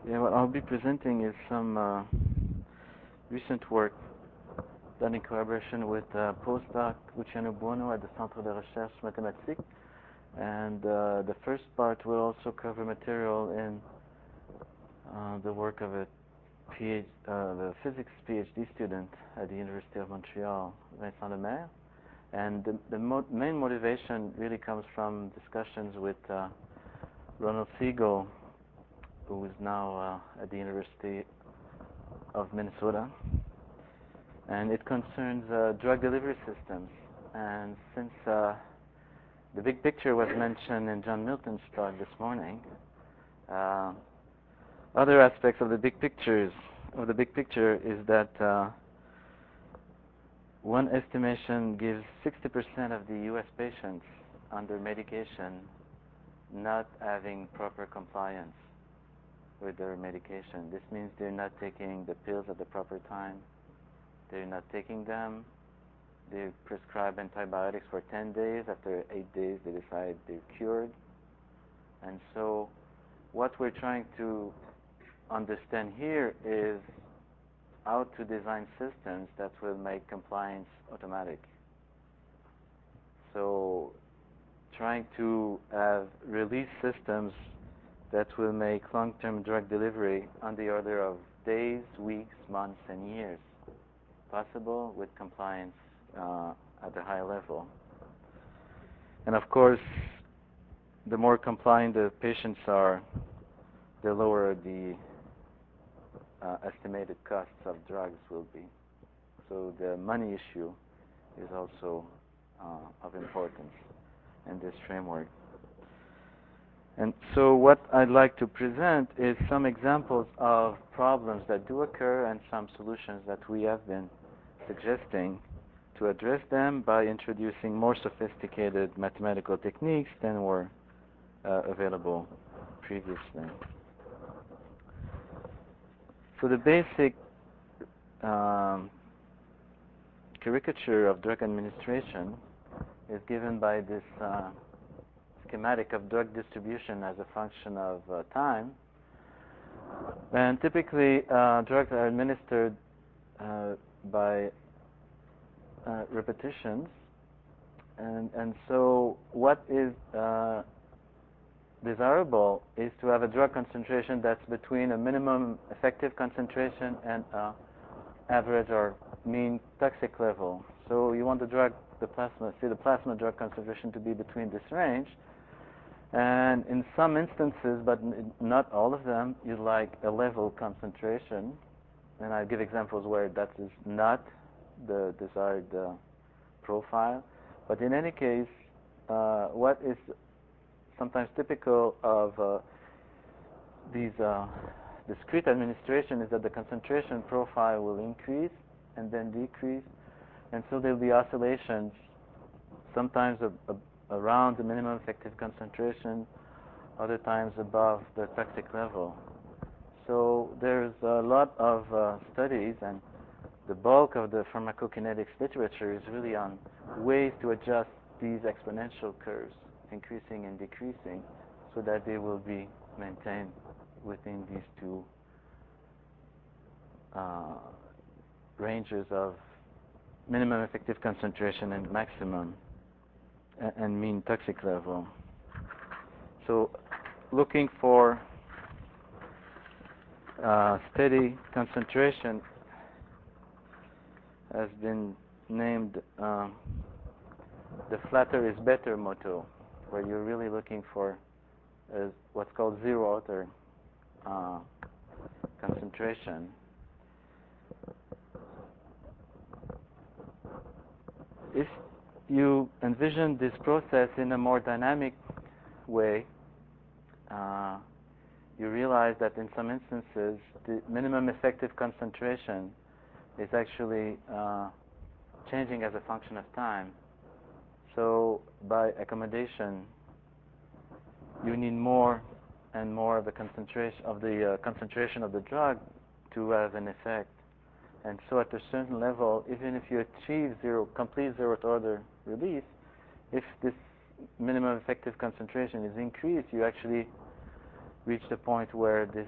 Yeah, what I'll be presenting is some recent work done in collaboration with postdoc Luciano Buono at the Centre de Recherche Mathématique. And the first part will also cover material in the work of the physics PhD student at the University of Montreal, Vincent Lemaire. And the main motivation really comes from discussions with Ronald Siegel, who is now at the University of Minnesota. And it concerns drug delivery systems. And since the big picture was mentioned in John Milton's talk this morning, other aspects of the big picture is that one estimation gives 60% of the U.S. patients under medication not having proper compliance with their medication. This means they're not taking the pills at the proper time. They're not taking them. They prescribe antibiotics for 10 days. After 8 days, they decide they're cured. And so what we're trying to understand here is how to design systems that will make compliance automatic. So trying to have release systems that will make long-term drug delivery on the order of days, weeks, months, and years possible with compliance at a high level. And of course, the more compliant the patients are, the lower the estimated costs of drugs will be. So the money issue is also of importance in this framework. And so what I'd like to present is some examples of problems that do occur and some solutions that we have been suggesting to address them by introducing more sophisticated mathematical techniques than were available previously. So the basic caricature of drug administration is given by this schematic of drug distribution as a function of time. And typically, drugs are administered by repetitions. And so what is desirable is to have a drug concentration that's between a minimum effective concentration and average or mean toxic level. So you want the plasma drug concentration to be between this range. And in some instances, but not all of them, you'd like a level concentration. And I'll give examples where that is not the desired profile. But in any case, what is sometimes typical of these discrete administration is that the concentration profile will increase and then decrease, and so there'll be oscillations, sometimes around the minimum effective concentration, other times above the toxic level. So there's a lot of studies, and the bulk of the pharmacokinetics literature is really on ways to adjust these exponential curves, increasing and decreasing, so that they will be maintained within these two ranges of minimum effective concentration and maximum and mean toxic level. So looking for steady concentration has been named the flatter is better motto, where you're really looking for what's called zero order concentration. If you envision this process in a more dynamic way, you realize that in some instances the minimum effective concentration is actually changing as a function of time. So by accommodation, you need more and more of the concentration of the drug to have an effect. And so at a certain level, even if you achieve complete zero order release, if this minimum effective concentration is increased, you actually reached a point where this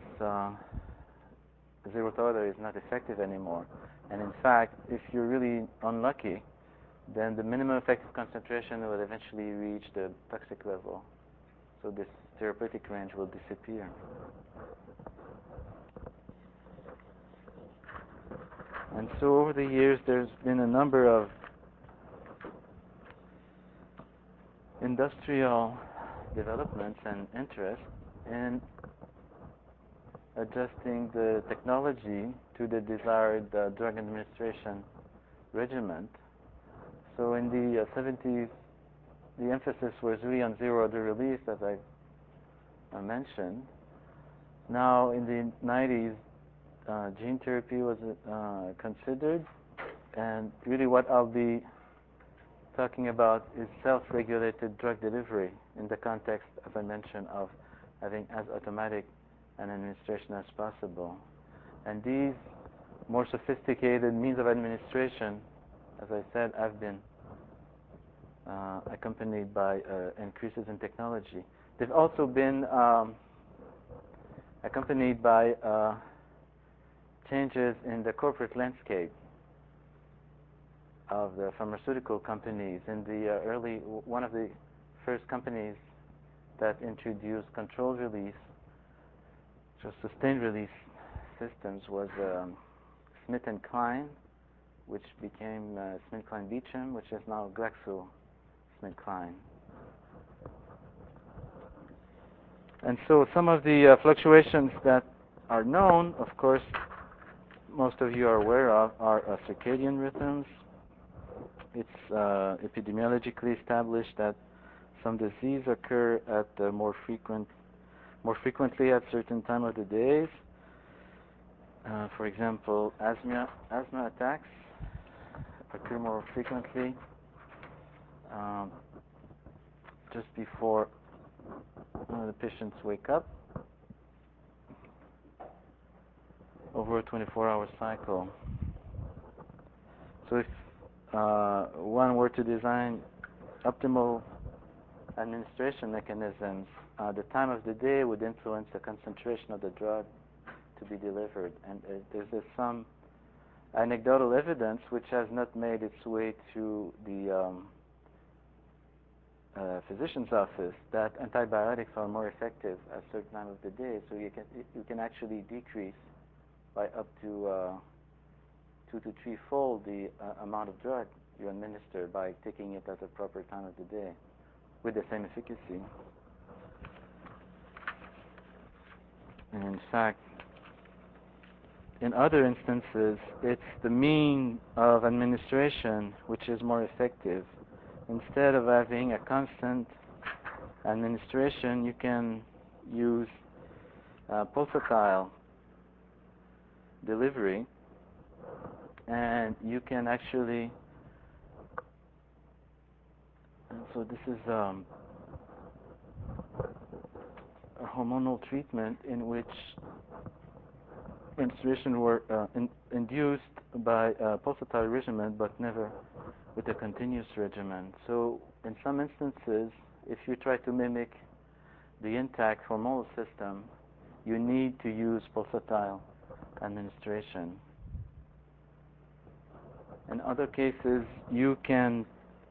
zero tolerator is not effective anymore. And in fact, if you're really unlucky, then the minimum effective concentration will eventually reach the toxic level. So this therapeutic range will disappear. And so over the years, there's been a number of industrial developments and interest in adjusting the technology to the desired drug administration regimen. So in the 70s, the emphasis was really on zero-order release, as I mentioned. Now in the 90s, gene therapy was considered, and really what I'll be talking about is self-regulated drug delivery in the context, as I mentioned, of having as automatic an administration as possible. And these more sophisticated means of administration, as I said, have been accompanied by increases in technology. They've also been accompanied by changes in the corporate landscape of the pharmaceutical companies. In the one of the first companies that introduced controlled release, so sustained release systems, was Smith & Kline, which became SmithKline Beecham, which is now GlaxoSmithKline. And so some of the fluctuations that are known, of course, most of you are aware of, are circadian rhythms. It's epidemiologically established that some disease occur at more frequently at certain time of the days. For example, asthma attacks occur more frequently just before the patients wake up over a 24-hour cycle. So if one were to design optimal administration mechanisms, the time of the day would influence the concentration of the drug to be delivered. And there's some anecdotal evidence which has not made its way to the physician's office that antibiotics are more effective at a certain time of the day. So you can actually decrease by up to 2 to 3-fold the amount of drug you administer by taking it at the proper time of the day with the same efficacy. And in fact, in other instances, it's the mean of administration which is more effective. Instead of having a constant administration, you can use pulsatile delivery, and you can actually, and so this is a hormonal treatment in which menstruation were induced by a pulsatile regimen, but never with a continuous regimen. So in some instances, if you try to mimic the intact hormonal system, you need to use pulsatile administration. In other cases, you can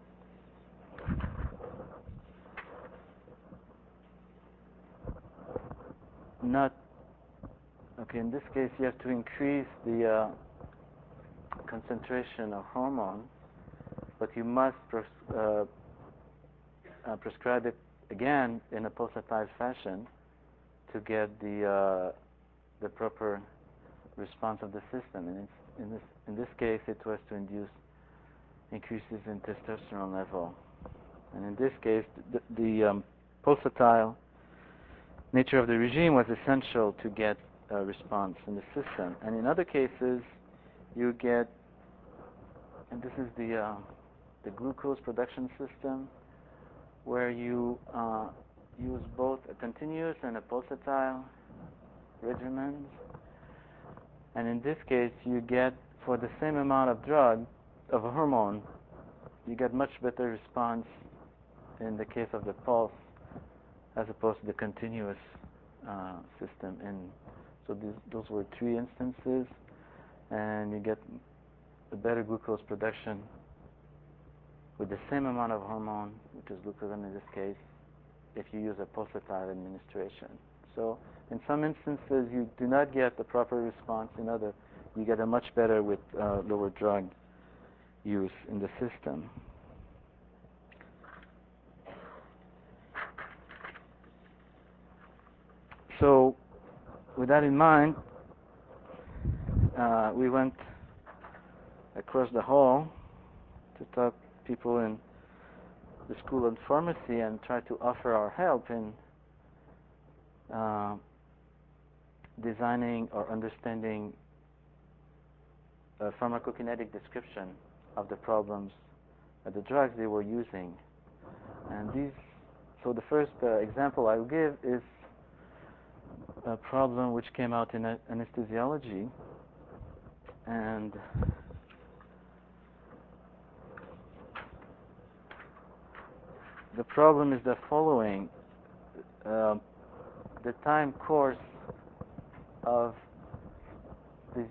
not, okay, in this case you have to increase the concentration of hormone, but you must prescribe it again in a pulsatile fashion to get the proper response of the system. And in this case, it was to induce increases in testosterone level. And in this case, the pulsatile nature of the regime was essential to get a response in the system. And in other cases, you get, and this is the glucose production system, where you use both a continuous and a pulsatile regimen. And in this case, you get, for the same amount of drug, of a hormone, you get much better response in the case of the pulse as opposed to the continuous system. And so those were 3 instances, and you get a better glucose production with the same amount of hormone, which is glucagon in this case, if you use a pulsatile administration. So in some instances, you do not get the proper response. In other, you get a much better with lower drug use in the system. So with that in mind, we went across the hall to talk to people in the School of Pharmacy and try to offer our help in designing or understanding a pharmacokinetic description of the problems, the drugs they were using. And so the first example I'll give is a problem which came out in anesthesiology, and the problem is the following. The time course of these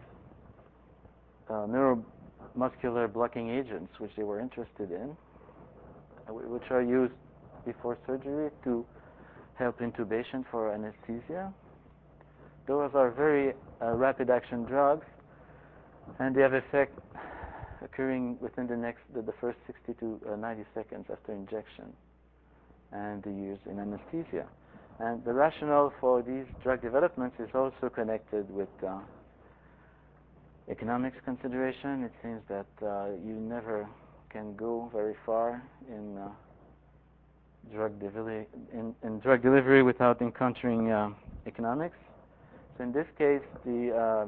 neuromuscular blocking agents, which they were interested in, which are used before surgery to help intubation for anesthesia. Those are very rapid action drugs, and they have effect occurring within the first 60 to 90 seconds after injection, and they use in anesthesia. And the rationale for these drug developments is also connected with economics consideration. It seems that you never can go very far in drug delivery without encountering economics. So in this case, the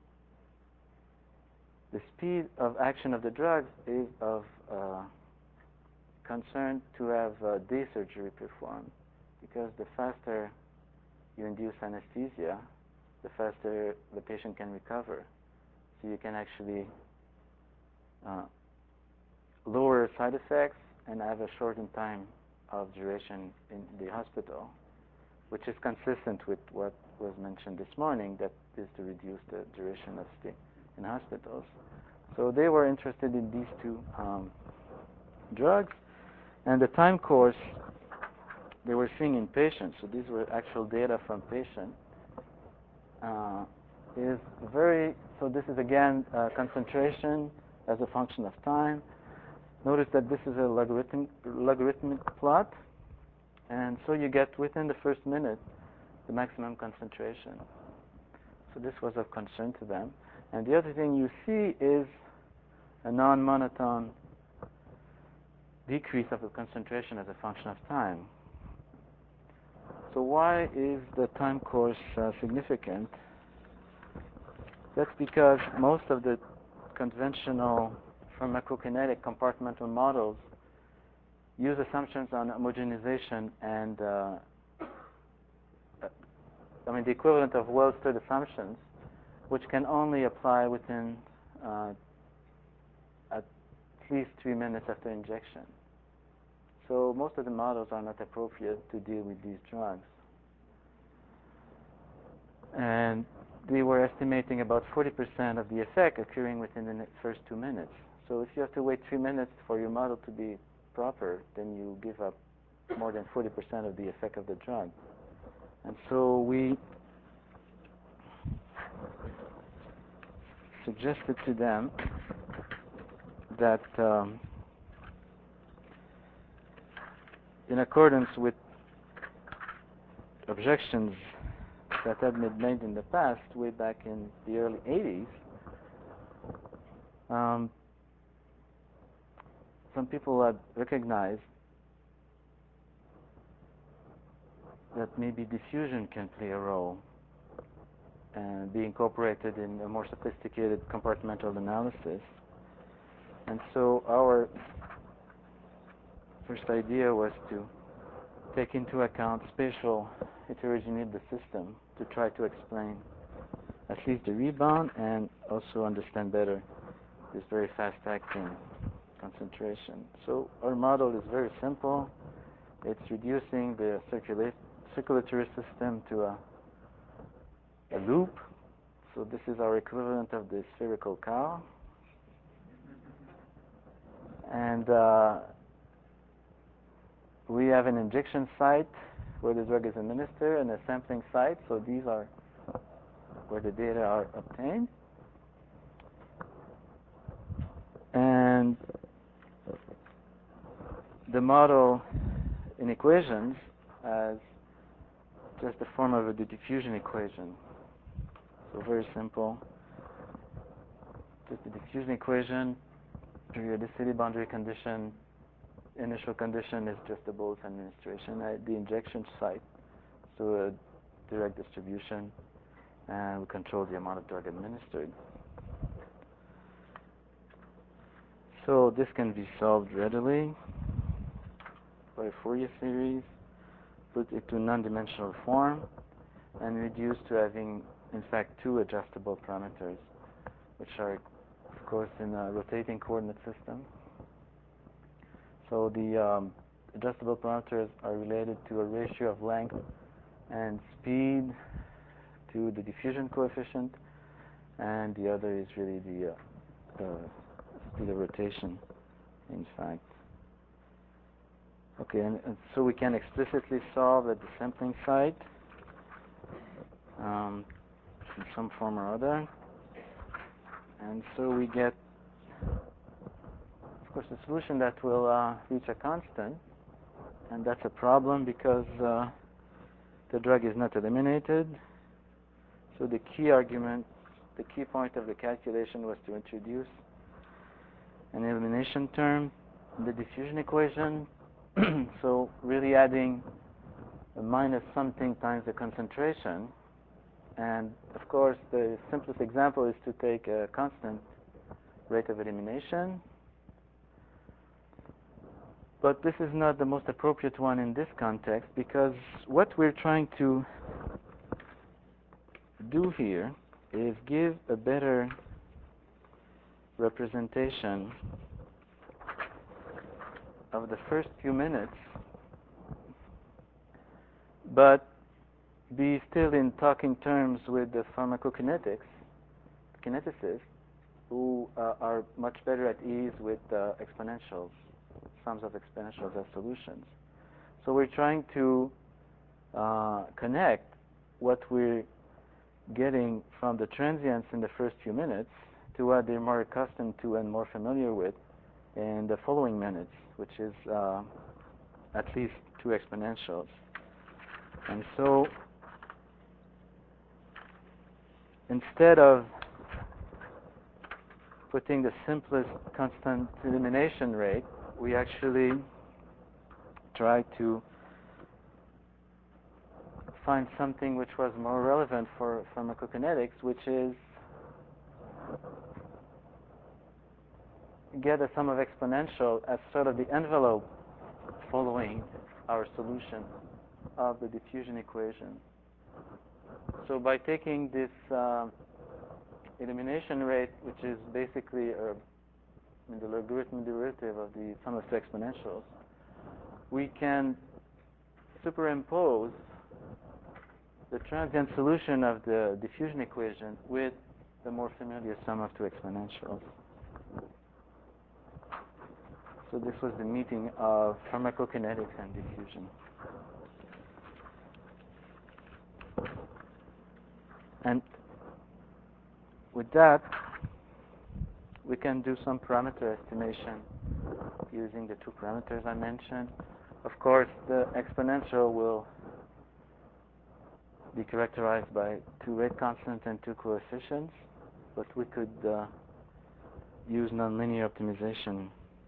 speed of action of the drugs is of concern to have day surgery performed, because the faster you induce anesthesia, the faster the patient can recover. So you can actually lower side effects and have a shortened time of duration in the hospital, which is consistent with what was mentioned this morning, that is to reduce the duration of stay in hospitals. So they were interested in these 2 drugs, and the time course they were seeing in patients, so these were actual data from patients, is very, so this is again concentration as a function of time. Notice that this is a logarithmic plot, and so you get within the first minute the maximum concentration. So this was of concern to them. And the other thing you see is a non-monotone decrease of the concentration as a function of time. So why is the time course significant? That's because most of the conventional pharmacokinetic compartmental models use assumptions on homogenization and the equivalent of well-stood assumptions, which can only apply within at least 3 minutes after injection. So most of the models are not appropriate to deal with these drugs. And they were estimating about 40% of the effect occurring within the first 2 minutes. So if you have to wait 3 minutes for your model to be proper, then you give up more than 40% of the effect of the drug. And so we suggested to them that in accordance with objections that had been made in the past, way back in the early 80s, some people had recognized that maybe diffusion can play a role and be incorporated in a more sophisticated compartmental analysis. And so our first idea was to take into account spatial heterogeneity of the system to try to explain at least the rebound and also understand better this very fast-acting concentration. So our model is very simple. It's reducing the circulatory system to a a loop. So this is our equivalent of the spherical cow. And we have an injection site where the drug is administered and a sampling site. So these are where the data are obtained. And the model in equations as just the form of a diffusion equation. So very simple. Just the diffusion equation, periodicity, boundary condition, initial condition is just the bolus administration at the injection site. So a direct distribution, and we control the amount of drug administered. So this can be solved readily by a Fourier series, put into non-dimensional form, and reduced to having, in fact, two adjustable parameters, which are, of course, in a rotating coordinate system. So the adjustable parameters are related to a ratio of length and speed to the diffusion coefficient, and the other is really the speed of rotation, in fact. Okay, and so we can explicitly solve at the sampling site in some form or other. And so we get, of course, a solution that will reach a constant. And that's a problem because the drug is not eliminated. So the key argument, the key point of the calculation was to introduce an elimination term in the diffusion equation. So really adding a minus something times the concentration. And of course, the simplest example is to take a constant rate of elimination. But this is not the most appropriate one in this context, because what we're trying to do here is give a better representation of the first few minutes, but be still in talking terms with the pharmacokinetics, kineticists, who are much better at ease with exponentials, sums of exponentials as solutions. So we're trying to connect what we're getting from the transients in the first few minutes to what they're more accustomed to and more familiar with in the following minutes, which is at least two exponentials. And so instead of putting the simplest constant elimination rate, we actually try to find something which was more relevant for pharmacokinetics, which is get a sum of exponential as sort of the envelope following our solution of the diffusion equation. So by taking this elimination rate, which is basically the logarithmic derivative of the sum of two exponentials, we can superimpose the transient solution of the diffusion equation with the more familiar sum of two exponentials. So this was the meeting of pharmacokinetics and diffusion. And with that, we can do some parameter estimation using the two parameters I mentioned. Of course, the exponential will be characterized by two rate constants and two coefficients, but we could use nonlinear optimization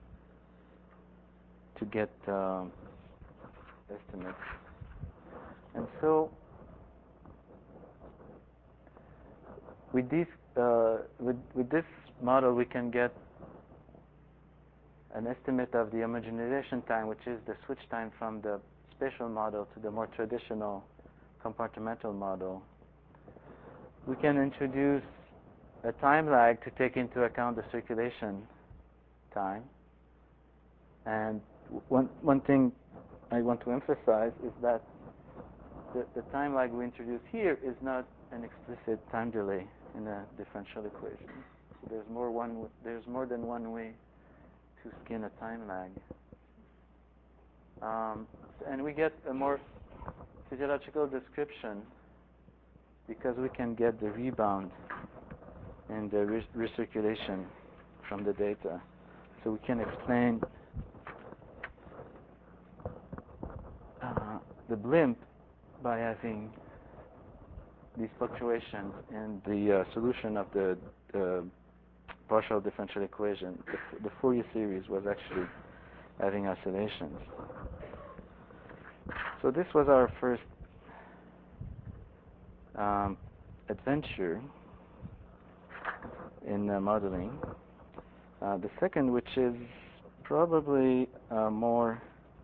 to get estimates. And so with this model, we can get an estimate of the homogenization time, which is the switch time from the spatial model to the more traditional compartmental model. We can introduce a time lag to take into account the circulation time. And one thing I want to emphasize is that the time lag we introduce here is not an explicit time delay in a differential equation. So there's more than one way to skin a time lag. And we get a more physiological description because we can get the rebound and the recirculation from the data. So we can explain the blimp by having these fluctuations in the solution of the partial differential equation. The Fourier series was actually having oscillations. So this was our first adventure in modeling. The second, which is probably more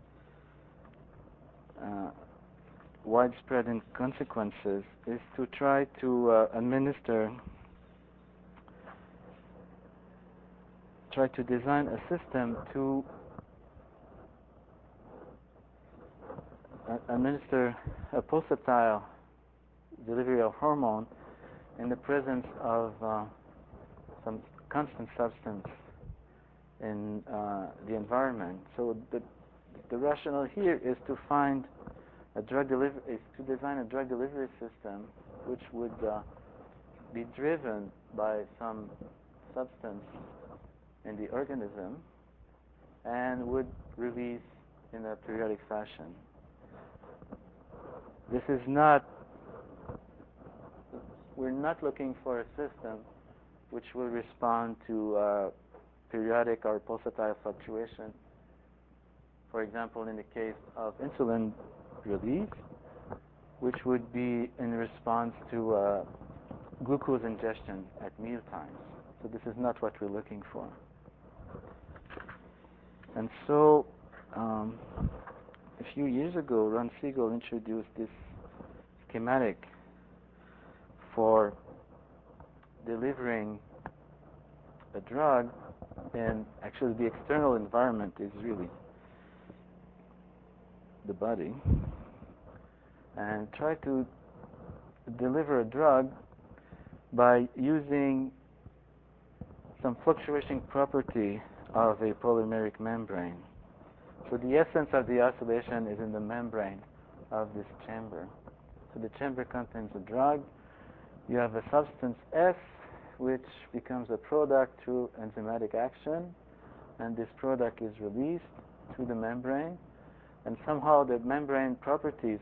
widespread in consequences, is to try to design a system to administer a pulsatile delivery of hormone in the presence of some constant substance in the environment. So the rationale here is to find to design a drug delivery system which would be driven by some substance in the organism and would release in a periodic fashion. We're not looking for a system which will respond to periodic or pulsatile fluctuation. For example, in the case of insulin release, which would be in response to glucose ingestion at meal times. So this is not what we're looking for. And so a few years ago, Ron Siegel introduced this schematic for delivering a drug, and actually the external environment is really the body, and try to deliver a drug by using some fluctuating property of a polymeric membrane. So the essence of the oscillation is in the membrane of this chamber. So the chamber contains a drug. You have a substance S, which becomes a product through enzymatic action, and this product is released through the membrane, and somehow the membrane properties,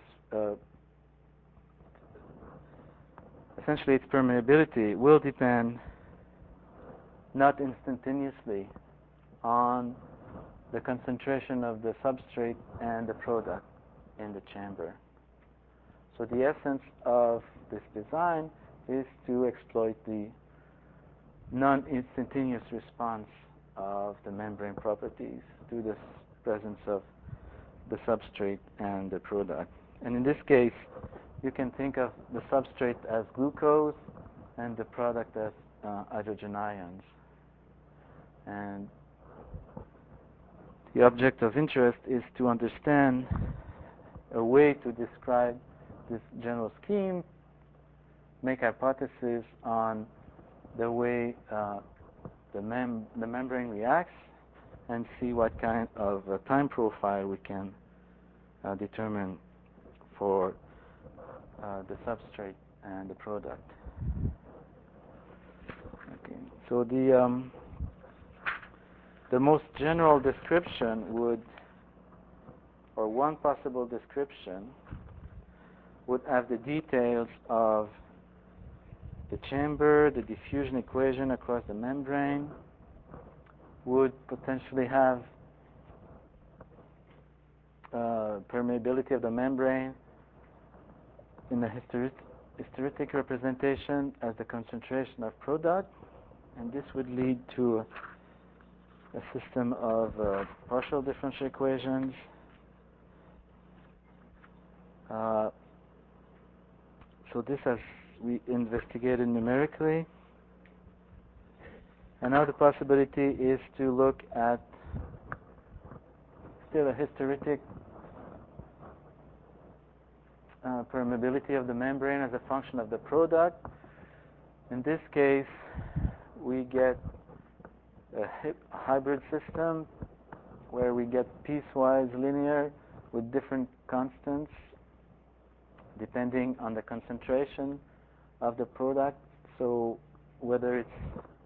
essentially its permeability, will depend not instantaneously on the concentration of the substrate and the product in the chamber. So the essence of this design is to exploit the non-instantaneous response of the membrane properties to the presence of the substrate and the product. And in this case, you can think of the substrate as glucose and the product as hydrogen ions. And the object of interest is to understand a way to describe this general scheme, make hypotheses on the way the membrane reacts, and see what kind of time profile we can determine for the substrate and the product. Okay. So the most general description would, or one possible description, would have the details of the chamber, the diffusion equation across the membrane, would potentially have permeability of the membrane in the hysteretic representation as the concentration of product, and this would lead to a system of partial differential equations. So this as we investigated numerically. Another possibility is to look at still a hysteretic permeability of the membrane as a function of the product. In this case, we get a hybrid system where we get piecewise linear with different constants depending on the concentration of the product. So whether it's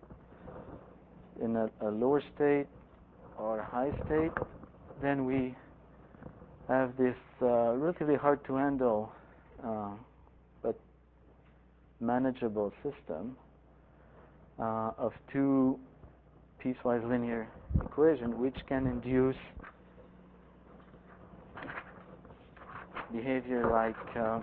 in a lower state or high state, then we have this relatively hard to handle but manageable system of two piecewise linear equations which can induce behavior like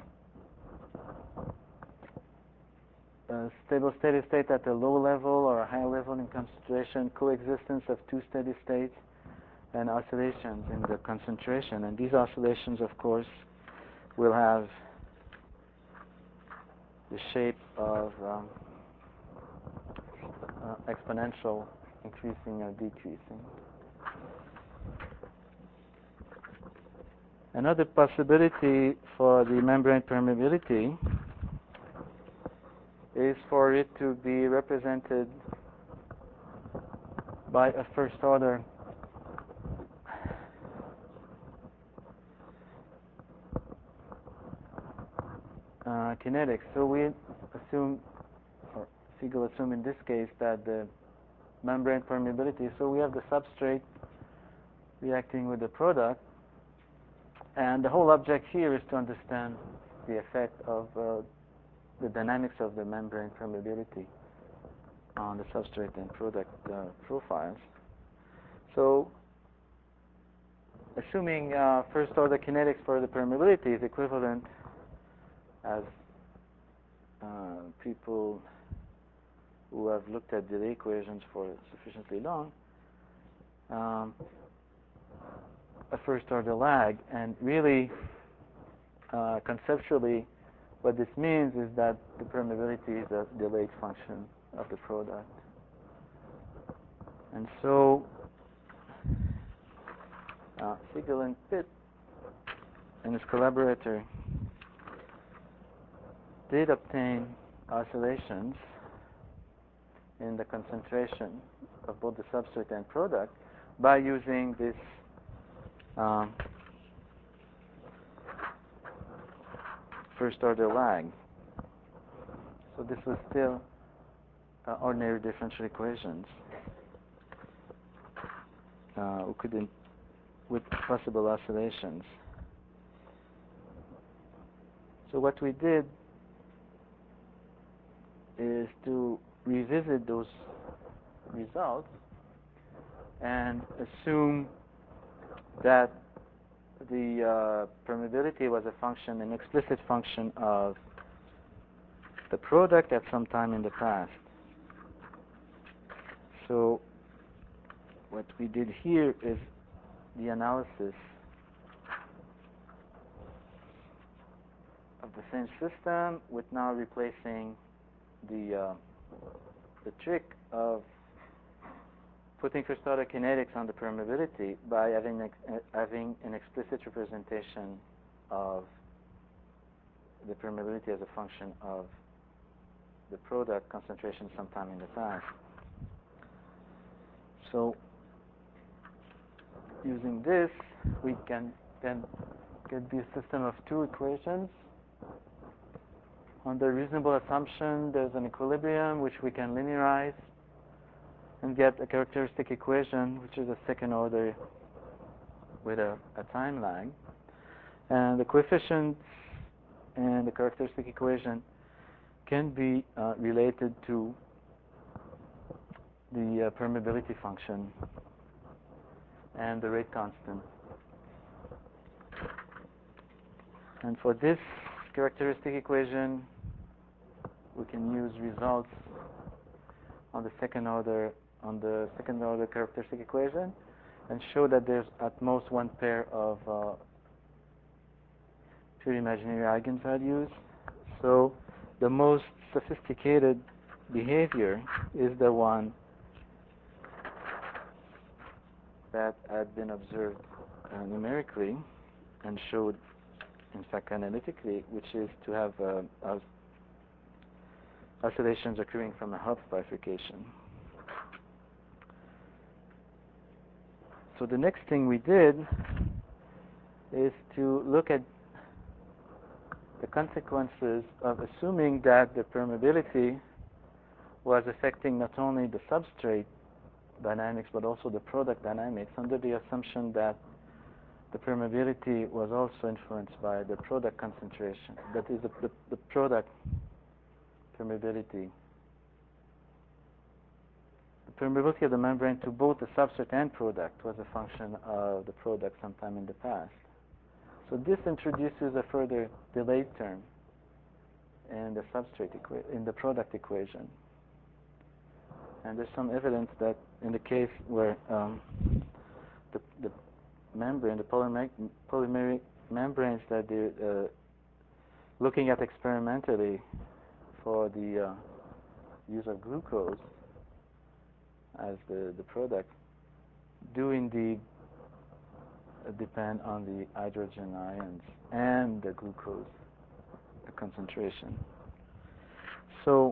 a stable steady state at a low level or a high level in concentration, coexistence of two steady states, and oscillations in the concentration. And these oscillations, of course, will have the shape of exponential increasing or decreasing. Another possibility for the membrane permeability is for it to be represented by a first order kinetics. So we assume, or Siegel assume in this case, that the membrane permeability, so we have the substrate reacting with the product, and the whole object here is to understand the effect of the dynamics of the membrane permeability on the substrate and product profiles. So assuming first order kinetics for the permeability is equivalent, as people who have looked at the equations for sufficiently long, a first order lag. And really, conceptually, what this means is that the permeability is a delayed function of the product. And so Siegel and Pitt and his collaborator did obtain oscillations in the concentration of both the substrate and product by using this first order lag. So this was still ordinary differential equations with possible oscillations. So what we did is to revisit those results and assume that the permeability was a function, an explicit function of the product at some time in the past. So what we did here is the analysis of the same system with now replacing the trick of putting first order kinetics on the permeability by having an explicit representation of the permeability as a function of the product concentration sometime in the past. So using this, we can then get this system of two equations. Under reasonable assumption, there's an equilibrium which we can linearize and get a characteristic equation, which is a second order with a time lag. And the coefficients and the characteristic equation can be related to the permeability function and the rate constant. And for this characteristic equation, we can use results on the second order characteristic equation and show that there's at most one pair of pure imaginary eigenvalues. So the most sophisticated behavior is the one that had been observed numerically and showed in fact, analytically, which is to have oscillations occurring from a Hopf bifurcation. So the next thing we did is to look at the consequences of assuming that the permeability was affecting not only the substrate dynamics but also the product dynamics, under the assumption that the permeability was also influenced by the product concentration. That is the product permeability. The permeability of the membrane to both the substrate and product was a function of the product sometime in the past. So this introduces a further delayed term in the substrate in the product equation. And there's some evidence that in the case where the membrane, the polymeric membranes that they're looking at experimentally for the use of glucose as the product, do indeed depend on the hydrogen ions and the glucose concentration. So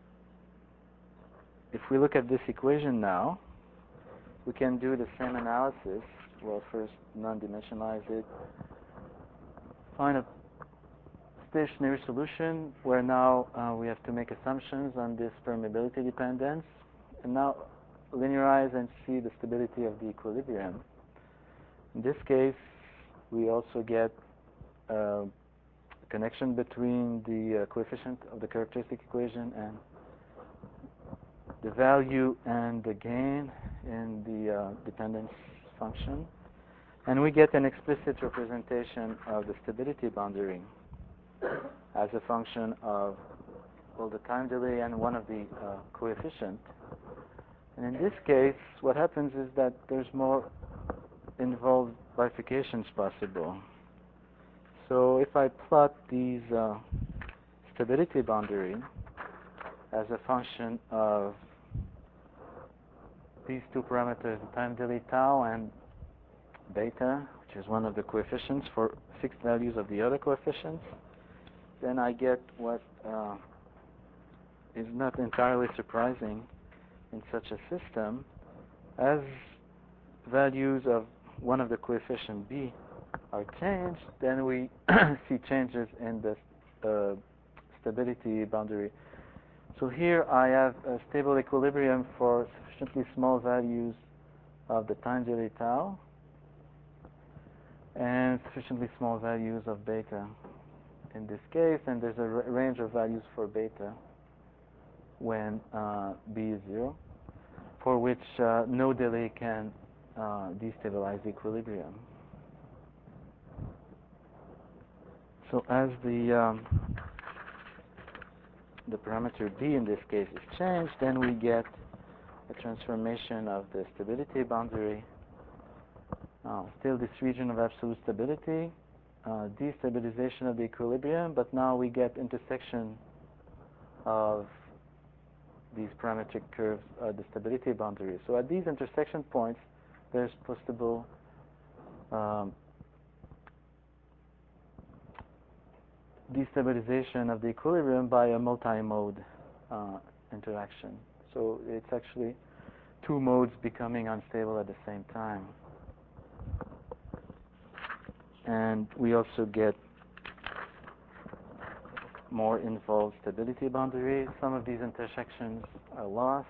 if we look at this equation now, we can do the same analysis. Well, first non-dimensionalize it, find a stationary solution where now we have to make assumptions on this permeability dependence, and now linearize and see the stability of the equilibrium. In this case, we also get a connection between the coefficient of the characteristic equation and the value and the gain in the dependence function. And we get an explicit representation of the stability boundary as a function of, well, the time delay and one of the coefficients. And in this case, what happens is that there's more involved bifurcations possible. So if I plot these stability boundary as a function of these two parameters, the time delay tau and beta, which is one of the coefficients for fixed values of the other coefficients, then I get what is not entirely surprising in such a system. As values of one of the coefficients b are changed, then we see changes in the stability boundary. So here I have a stable equilibrium for sufficiently small values of the time delay tau and sufficiently small values of beta in this case, and there's a range of values for beta when b is 0, for which no delay can destabilize the equilibrium. So as the parameter b in this case is changed, then we get a transformation of the stability boundary. Still this region of absolute stability, destabilization of the equilibrium, but now we get intersection of these parametric curves, the stability boundary. So at these intersection points, there's possible destabilization of the equilibrium by a multi-mode interaction. So it's actually two modes becoming unstable at the same time. And we also get more involved stability boundaries. Some of these intersections are lost.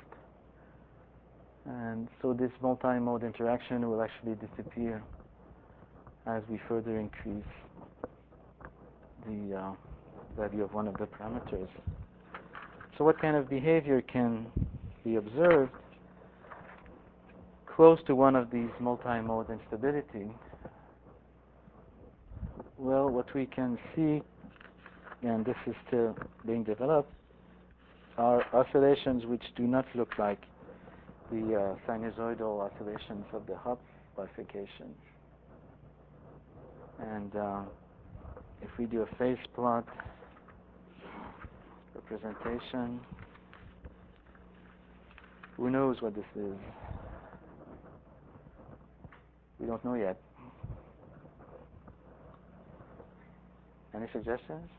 And so this multi-mode interaction will actually disappear as we further increase the value of one of the parameters. So what kind of behavior can be observed close to one of these multi-mode instability? Well, what we can see, and this is still being developed, are oscillations which do not look like the sinusoidal oscillations of the Hopf bifurcation. And if we do a phase plot representation, who knows what this is? We don't know yet. Any suggestions?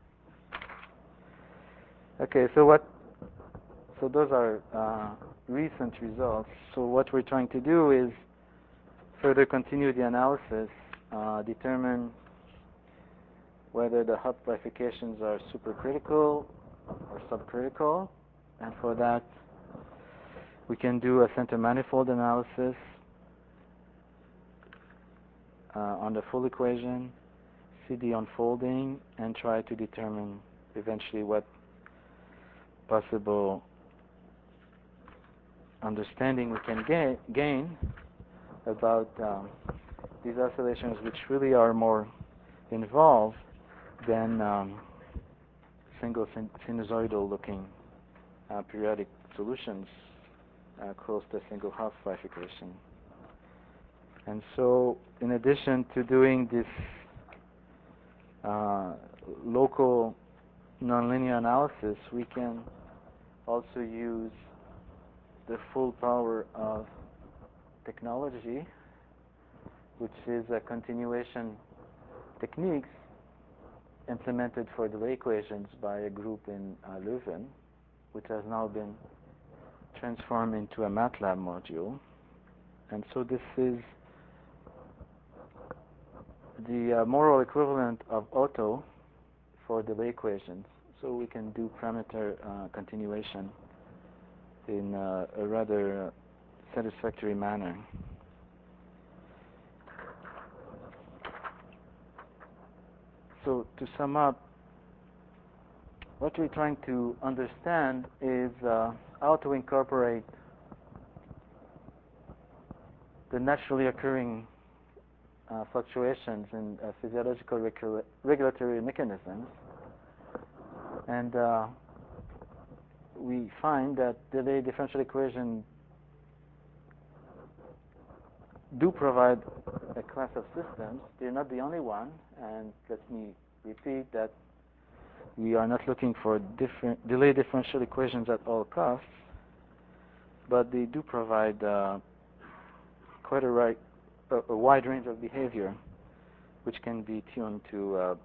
Okay, so those are recent results. So what we're trying to do is further continue the analysis, determine whether the Hopf bifurcations are supercritical or subcritical, and for that we can do a center manifold analysis on the full equation, see the unfolding, and try to determine eventually what possible understanding we can gain about these oscillations, which really are more involved than single sinusoidal looking periodic solutions close to a single Hopf bifurcation. And so in addition to doing this local nonlinear analysis, we can also use the full power of technology, which is a continuation techniques implemented for delay equations by a group in Leuven, which has now been transformed into a MATLAB module. And so this is the moral equivalent of Otto for delay equations. So we can do parameter continuation in a rather satisfactory manner. So to sum up, what we're trying to understand is how to incorporate the naturally occurring fluctuations in physiological regulatory mechanisms. And we find that delay differential equations do provide a class of systems. They're not the only one, and let me repeat that we are not looking for delay differential equations at all costs, but they do provide quite a wide range of behavior which can be tuned to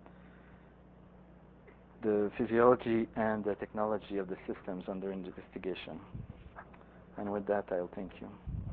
the physiology and the technology of the systems under investigation. And with that, I'll thank you.